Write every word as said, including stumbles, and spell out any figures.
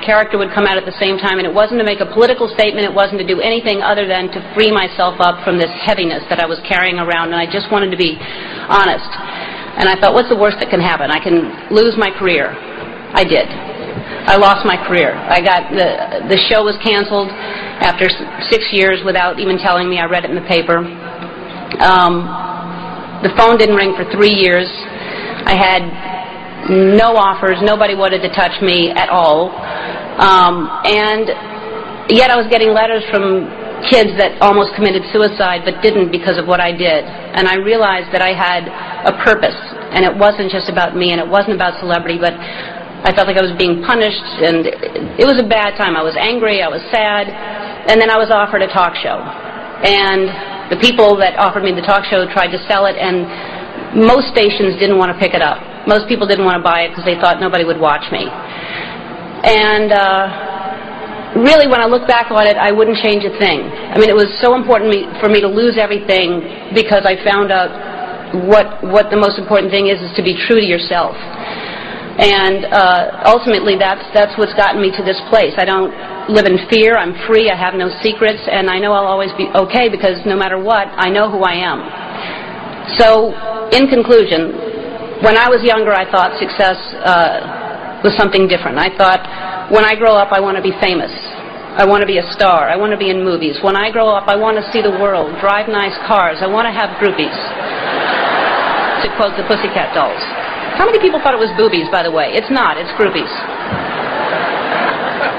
character would come out at the same time, and it wasn't to make a political statement, it wasn't to do anything other than to free myself up from this heaviness that I was carrying around, and I just wanted to be honest. And I thought, what's the worst that can happen? I can lose my career. I did. I lost my career. I got, the, the show was canceled after six years without even telling me. I read it in the paper. Um, the phone didn't ring for three years. I had no offers. Nobody wanted to touch me at all. Um, and yet I was getting letters from kids that almost committed suicide but didn't because of what I did. And I realized that I had a purpose, and it wasn't just about me, and it wasn't about celebrity, but I felt like I was being punished, and it was a bad time. I was angry, I was sad, and then I was offered a talk show. And the people that offered me the talk show tried to sell it, and most stations didn't want to pick it up. Most people didn't want to buy it because they thought nobody would watch me. And uh, really, when I look back on it, I wouldn't change a thing. I mean, it was so important me, for me to lose everything because I found out what what the most important thing is, is to be true to yourself. And uh, ultimately, that's that's what's gotten me to this place. I don't live in fear. I'm free. I have no secrets, and I know I'll always be okay because no matter what, I know who I am. So, in conclusion, when I was younger, I thought success uh, was something different. I thought, when I grow up, I want to be famous. I want to be a star. I want to be in movies. When I grow up, I want to see the world, drive nice cars. I want to have groupies, to quote the Pussycat Dolls. How many people thought it was boobies, by the way? It's not. It's groupies.